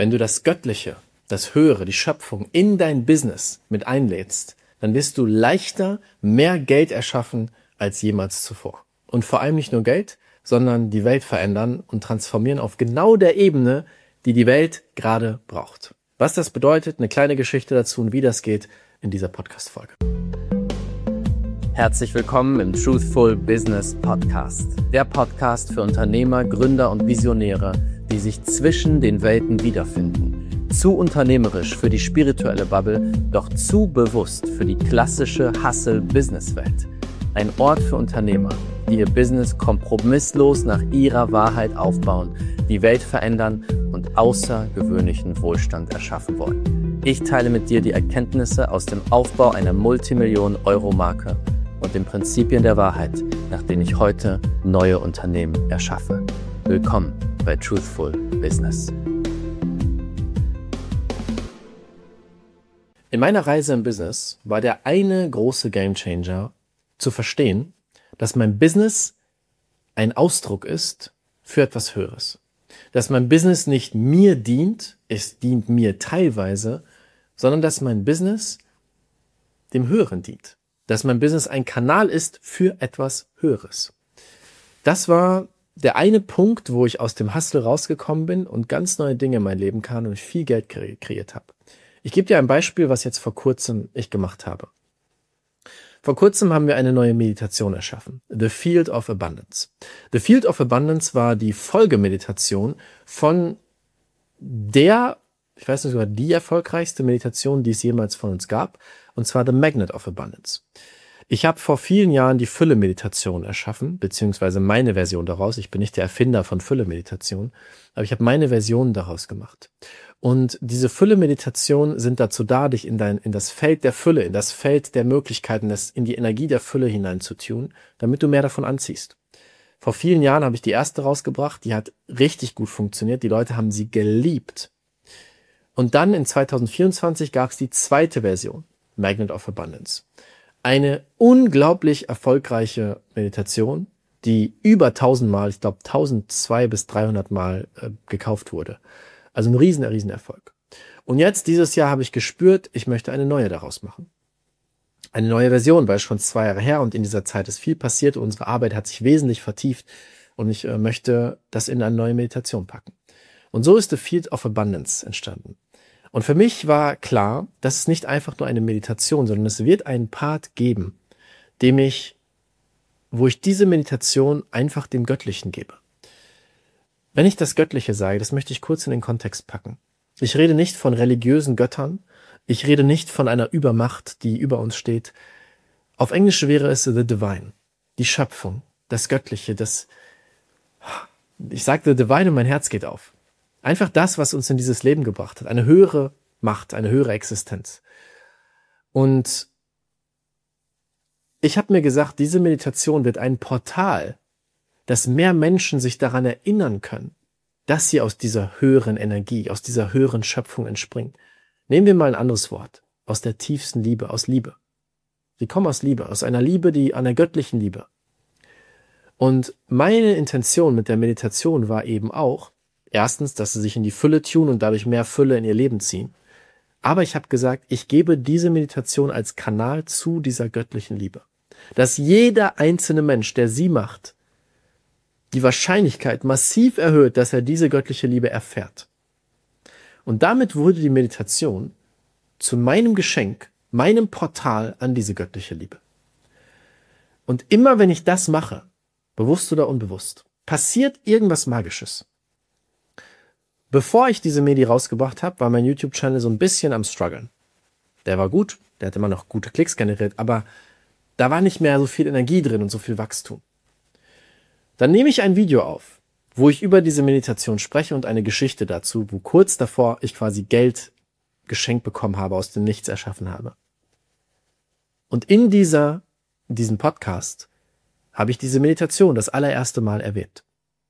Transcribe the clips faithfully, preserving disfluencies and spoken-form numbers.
Wenn du das Göttliche, das Höhere, die Schöpfung in dein Business mit einlädst, dann wirst du leichter mehr Geld erschaffen als jemals zuvor. Und vor allem nicht nur Geld, sondern die Welt verändern und transformieren auf genau der Ebene, die die Welt gerade braucht. Was das bedeutet, eine kleine Geschichte dazu und wie das geht in dieser Podcast-Folge. Herzlich willkommen im Truthful Business Podcast. Der Podcast für Unternehmer, Gründer und Visionäre, die sich zwischen den Welten wiederfinden. Zu unternehmerisch für die spirituelle Bubble, doch zu bewusst für die klassische Hustle-Business-Welt. Ein Ort für Unternehmer, die ihr Business kompromisslos nach ihrer Wahrheit aufbauen, die Welt verändern und außergewöhnlichen Wohlstand erschaffen wollen. Ich teile mit dir die Erkenntnisse aus dem Aufbau einer Multimillionen-Euro-Marke und den Prinzipien der Wahrheit, nach denen ich heute neue Unternehmen erschaffe. Willkommen bei Truthful Business. In meiner Reise im Business war der eine große Gamechanger zu verstehen, dass mein Business ein Ausdruck ist für etwas Höheres. Dass mein Business nicht mir dient, es dient mir teilweise, sondern dass mein Business dem Höheren dient. Dass mein Business ein Kanal ist für etwas Höheres. Das war der eine Punkt, wo ich aus dem Hustle rausgekommen bin und ganz neue Dinge in mein Leben kam und ich viel Geld kre- kreiert habe. Ich gebe dir ein Beispiel, was jetzt vor kurzem ich gemacht habe. Vor kurzem haben wir eine neue Meditation erschaffen. The Field of Abundance. The Field of Abundance war die Folgemeditation von der, ich weiß nicht sogar die erfolgreichste Meditation, die es jemals von uns gab, und zwar The Magnet of Abundance. Ich habe vor vielen Jahren die Fülle-Meditation erschaffen, beziehungsweise meine Version daraus. Ich bin nicht der Erfinder von Fülle-Meditation, aber ich habe meine Version daraus gemacht. Und diese Fülle-Meditationen sind dazu da, dich in dein, in das Feld der Fülle, in das Feld der Möglichkeiten, das, in die Energie der Fülle hineinzutun, damit du mehr davon anziehst. Vor vielen Jahren habe ich die erste rausgebracht, die hat richtig gut funktioniert, die Leute haben sie geliebt. Und dann in zwanzig vierundzwanzig gab es die zweite Version, Magnet of Abundance. Eine unglaublich erfolgreiche Meditation, die über tausendmal, ich glaube tausendzweihundert bis dreihundert Mal äh, gekauft wurde. Also ein riesen, riesen Erfolg. Und jetzt, dieses Jahr, habe ich gespürt, ich möchte eine neue daraus machen. Eine neue Version, weil es schon zwei Jahre her und in dieser Zeit ist viel passiert. Unsere Arbeit hat sich wesentlich vertieft und ich äh, möchte das in eine neue Meditation packen. Und so ist The Field of Abundance entstanden. Und für mich war klar, das ist nicht einfach nur eine Meditation, sondern es wird einen Part geben, dem ich, wo ich diese Meditation einfach dem Göttlichen gebe. Wenn ich das Göttliche sage, das möchte ich kurz in den Kontext packen. Ich rede nicht von religiösen Göttern, ich rede nicht von einer Übermacht, die über uns steht. Auf Englisch wäre es the divine, die Schöpfung, das Göttliche, das, ich sage the divine und mein Herz geht auf. Einfach das, was uns in dieses Leben gebracht hat. Eine höhere Macht, eine höhere Existenz. Und ich habe mir gesagt, diese Meditation wird ein Portal, dass mehr Menschen sich daran erinnern können, dass sie aus dieser höheren Energie, aus dieser höheren Schöpfung entspringen. Nehmen wir mal ein anderes Wort. Aus der tiefsten Liebe, aus Liebe. Sie kommen aus Liebe, aus einer Liebe, die einer göttlichen Liebe. Und meine Intention mit der Meditation war eben auch, erstens, dass sie sich in die Fülle tun und dadurch mehr Fülle in ihr Leben ziehen. Aber ich habe gesagt, ich gebe diese Meditation als Kanal zu dieser göttlichen Liebe. Dass jeder einzelne Mensch, der sie macht, die Wahrscheinlichkeit massiv erhöht, dass er diese göttliche Liebe erfährt. Und damit wurde die Meditation zu meinem Geschenk, meinem Portal an diese göttliche Liebe. Und immer wenn ich das mache, bewusst oder unbewusst, passiert irgendwas Magisches. Bevor ich diese Medi rausgebracht habe, war mein YouTube-Channel so ein bisschen am struggeln. Der war gut, der hat immer noch gute Klicks generiert, aber da war nicht mehr so viel Energie drin und so viel Wachstum. Dann nehme ich ein Video auf, wo ich über diese Meditation spreche und eine Geschichte dazu, wo kurz davor ich quasi Geld geschenkt bekommen habe, aus dem Nichts erschaffen habe. Und in dieser, in diesem Podcast habe ich diese Meditation das allererste Mal erwähnt.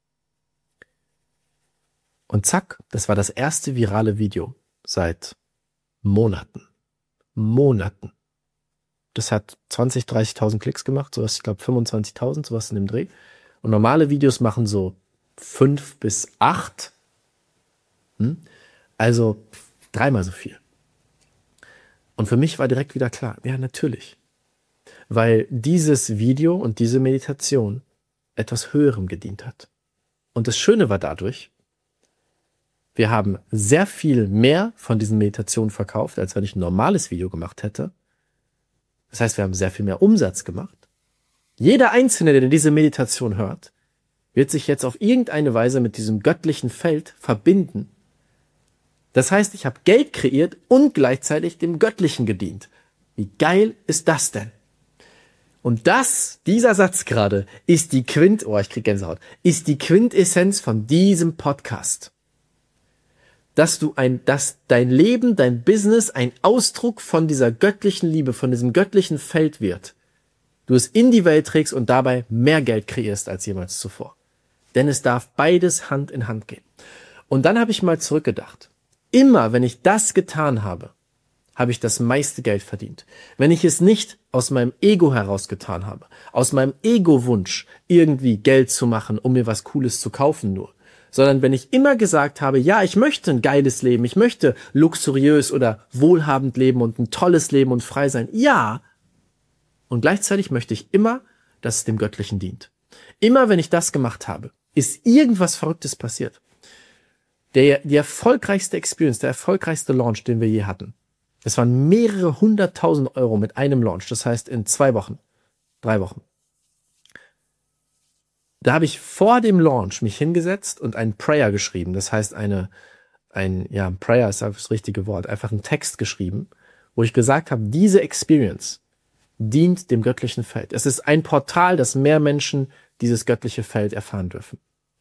Und zack, das war das erste virale Video seit Monaten. Monaten. Das hat zwanzig, dreißigtausend Klicks gemacht, sowas, ich glaube fünfundzwanzigtausend, sowas in dem Dreh. Und normale Videos machen so fünf bis acht. Hm? Also dreimal so viel. Und für mich war direkt wieder klar, ja, natürlich. Weil dieses Video und diese Meditation etwas Höherem gedient hat. Und das Schöne war dadurch, wir haben sehr viel mehr von diesen Meditationen verkauft, als wenn ich ein normales Video gemacht hätte. Das heißt, wir haben sehr viel mehr Umsatz gemacht. Jeder Einzelne, der diese Meditation hört, wird sich jetzt auf irgendeine Weise mit diesem göttlichen Feld verbinden. Das heißt, ich habe Geld kreiert und gleichzeitig dem Göttlichen gedient. Wie geil ist das denn? Und das, dieser Satz gerade, ist die Quint, oh, ich krieg Gänsehaut, ist die Quintessenz von diesem Podcast. Dass du ein, dass dein Leben, dein Business ein Ausdruck von dieser göttlichen Liebe, von diesem göttlichen Feld wird. Du es in die Welt trägst und dabei mehr Geld kreierst als jemals zuvor. Denn es darf beides Hand in Hand gehen. Und dann habe ich mal zurückgedacht. Immer, wenn ich das getan habe, habe ich das meiste Geld verdient. Wenn ich es nicht aus meinem Ego heraus getan habe, aus meinem Ego-Wunsch, irgendwie Geld zu machen, um mir was Cooles zu kaufen nur, sondern wenn ich immer gesagt habe, ja, ich möchte ein geiles Leben, ich möchte luxuriös oder wohlhabend leben und ein tolles Leben und frei sein, ja, und gleichzeitig möchte ich immer, dass es dem Göttlichen dient. Immer, wenn ich das gemacht habe, ist irgendwas Verrücktes passiert. Der, die erfolgreichste Experience, der erfolgreichste Launch, den wir je hatten, es waren mehrere hunderttausend Euro mit einem Launch, das heißt in zwei Wochen, drei Wochen. Da habe ich vor dem Launch mich hingesetzt und einen Prayer geschrieben, das heißt eine, ein, ja, Prayer ist das richtige Wort, einfach einen Text geschrieben, wo ich gesagt habe, diese Experience dient dem göttlichen Feld. Es ist ein Portal, dass mehr Menschen dieses göttliche Feld erfahren dürfen.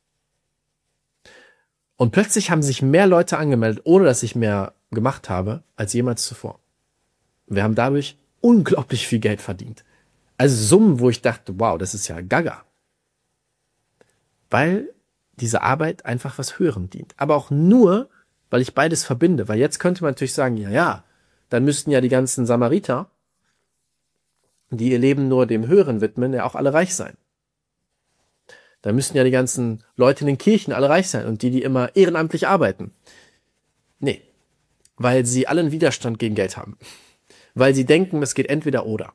Und plötzlich haben sich mehr Leute angemeldet, ohne dass ich mehr gemacht habe, als jemals zuvor. Wir haben dadurch unglaublich viel Geld verdient. Also Summen, wo ich dachte, wow, das ist ja gaga. Weil diese Arbeit einfach was Höherem dient. Aber auch nur, weil ich beides verbinde. Weil jetzt könnte man natürlich sagen, ja, ja, dann müssten ja die ganzen Samariter, die ihr Leben nur dem Höheren widmen, ja auch alle reich sein. Da müssten ja die ganzen Leute in den Kirchen alle reich sein und die, die immer ehrenamtlich arbeiten. Nee, weil sie alle einen Widerstand gegen Geld haben. Weil sie denken, es geht entweder oder.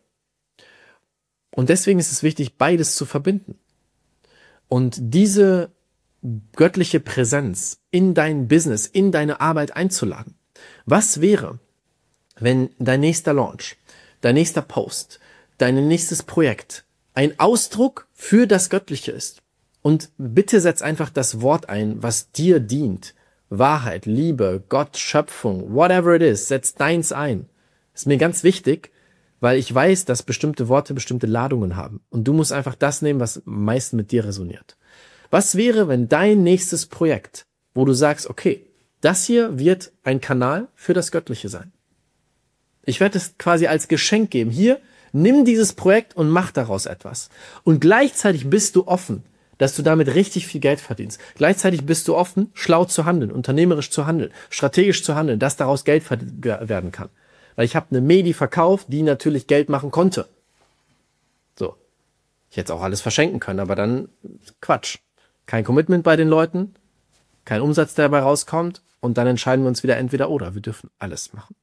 Und deswegen ist es wichtig, beides zu verbinden. Und diese göttliche Präsenz in dein Business, in deine Arbeit einzuladen. Was wäre, wenn dein nächster Launch, dein nächster Post, dein nächstes Projekt ein Ausdruck für das Göttliche ist? Und bitte setz einfach das Wort ein, was dir dient. Wahrheit, Liebe, Gott, Schöpfung, whatever it is, setz deins ein. Ist mir ganz wichtig, weil ich weiß, dass bestimmte Worte bestimmte Ladungen haben. Und du musst einfach das nehmen, was am meisten mit dir resoniert. Was wäre, wenn dein nächstes Projekt, wo du sagst, okay, das hier wird ein Kanal für das Göttliche sein. Ich werde es quasi als Geschenk geben. Hier, nimm dieses Projekt und mach daraus etwas. Und gleichzeitig bist du offen, dass du damit richtig viel Geld verdienst. Gleichzeitig bist du offen, schlau zu handeln, unternehmerisch zu handeln, strategisch zu handeln, dass daraus Geld werden kann. Weil ich habe eine Medi verkauft, die natürlich Geld machen konnte. So. Ich hätte auch alles verschenken können, aber dann Quatsch. Kein Commitment bei den Leuten, kein Umsatz, der dabei rauskommt und dann entscheiden wir uns wieder entweder oder. Wir dürfen alles machen.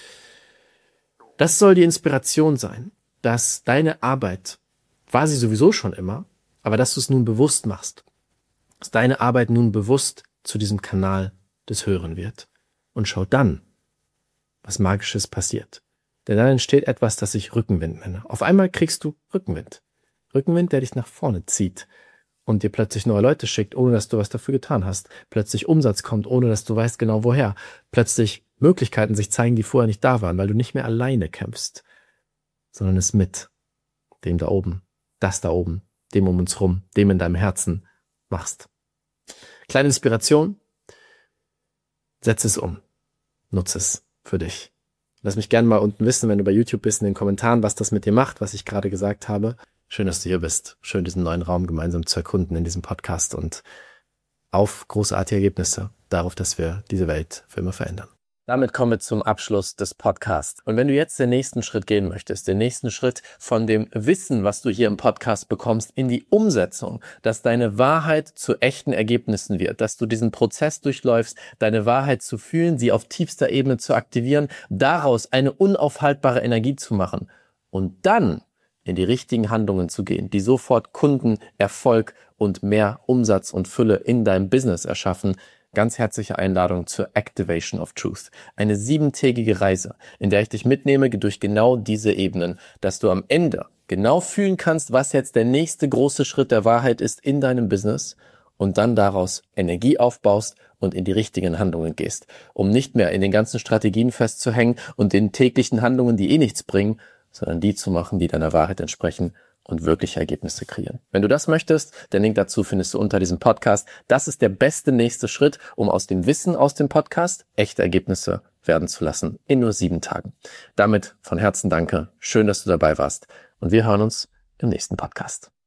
Das soll die Inspiration sein, dass deine Arbeit, war sie sowieso schon immer, aber dass du es nun bewusst machst, dass deine Arbeit nun bewusst zu diesem Kanal des Höheren wird. Und schau dann, was Magisches passiert. Denn dann entsteht etwas, das ich Rückenwind nenne. Auf einmal kriegst du Rückenwind. Rückenwind, der dich nach vorne zieht und dir plötzlich neue Leute schickt, ohne dass du was dafür getan hast. Plötzlich Umsatz kommt, ohne dass du weißt genau woher. Plötzlich Möglichkeiten sich zeigen, die vorher nicht da waren, weil du nicht mehr alleine kämpfst, sondern es mit dem da oben, das da oben, dem um uns rum, dem in deinem Herzen machst. Kleine Inspiration, setz es um, nutze es für dich. Lass mich gerne mal unten wissen, wenn du bei YouTube bist, in den Kommentaren, was das mit dir macht, was ich gerade gesagt habe. Schön, dass du hier bist. Schön, diesen neuen Raum gemeinsam zu erkunden in diesem Podcast und auf großartige Ergebnisse, darauf, dass wir diese Welt für immer verändern. Damit kommen wir zum Abschluss des Podcasts. Und wenn du jetzt den nächsten Schritt gehen möchtest, den nächsten Schritt von dem Wissen, was du hier im Podcast bekommst, in die Umsetzung, dass deine Wahrheit zu echten Ergebnissen wird, dass du diesen Prozess durchläufst, deine Wahrheit zu fühlen, sie auf tiefster Ebene zu aktivieren, daraus eine unaufhaltbare Energie zu machen und dann in die richtigen Handlungen zu gehen, die sofort Kunden, Erfolg und mehr Umsatz und Fülle in deinem Business erschaffen. Ganz herzliche Einladung zur Activation of Truth. Eine siebentägige Reise, in der ich dich mitnehme durch genau diese Ebenen, dass du am Ende genau fühlen kannst, was jetzt der nächste große Schritt der Wahrheit ist in deinem Business und dann daraus Energie aufbaust und in die richtigen Handlungen gehst, um nicht mehr in den ganzen Strategien festzuhängen und den täglichen Handlungen, die eh nichts bringen, sondern die zu machen, die deiner Wahrheit entsprechen und wirkliche Ergebnisse kreieren. Wenn du das möchtest, den Link dazu findest du unter diesem Podcast. Das ist der beste nächste Schritt, um aus dem Wissen aus dem Podcast echte Ergebnisse werden zu lassen in nur sieben Tagen. Damit von Herzen danke. Schön, dass du dabei warst und wir hören uns im nächsten Podcast.